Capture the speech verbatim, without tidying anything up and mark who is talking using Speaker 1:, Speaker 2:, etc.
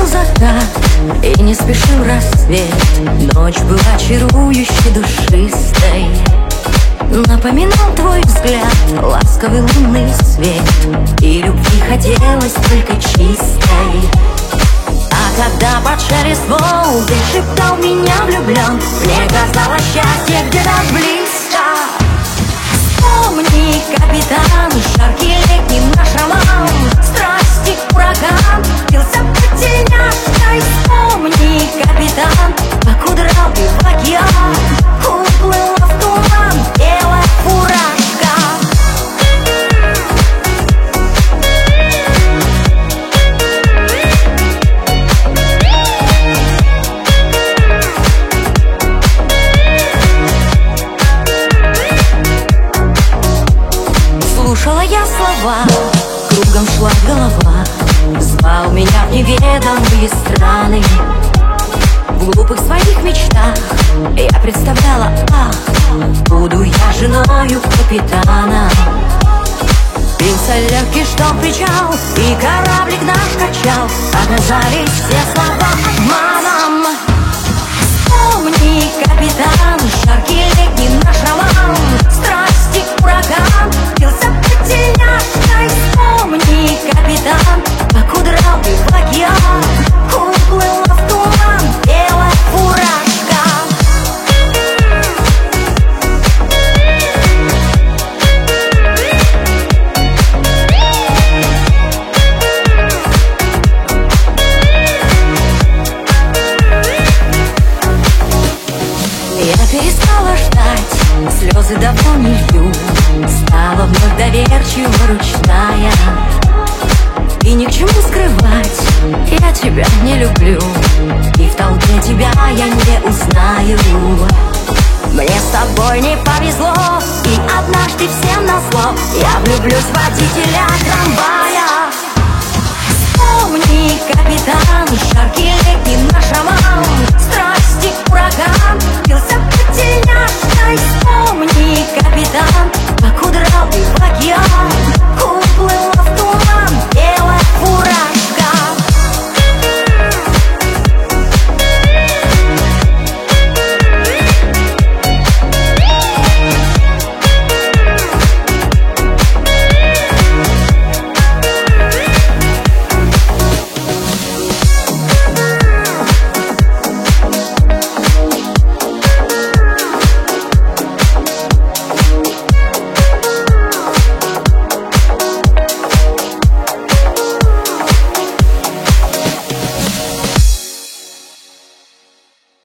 Speaker 1: уходил закат и не спешил рассвет. Ночь была чарующей, душистой, напоминал твой взгляд ласковый лунный свет, и любви хотелось только чистой. А когда под шелест ты шептал меня влюблен, мне казалось счастье где-то близко. Вспомни, капитан, жаркий летний наш роман, страсти ураган, бился по тельняшкой. Вспомни, капитан, покудрал ты в океан, уплыла в туман белая фуражка. Слушала я слова, кругом шла голова, звал меня в неведомые страны. В глупых своих мечтах я представляла, ах, буду я женою капитана. Бился легкий штол причал, и кораблик наш качал, оказались все слова обманом. Вспомни, капитан, жаркий летний наш роман, страсти ураган, бился по тельняшкой. Вспомни, капитан, покудрал ты в океан, уплыла в туман белая фуражка. Я перестала ждать, слезы давно не лью, стала вновь доверчива, ручная, и ни к чему скрывать, я тебя не люблю, и в толпе тебя я не узнаю. Мне с тобой не повезло, и однажды всем назло я влюблюсь в водителя трамвая. Вспомни, капитан, жаркий летний наш роман, страсти ураган, бился по тельняшкой. Вспомни, капитан, покудрал ты в океан, уплыла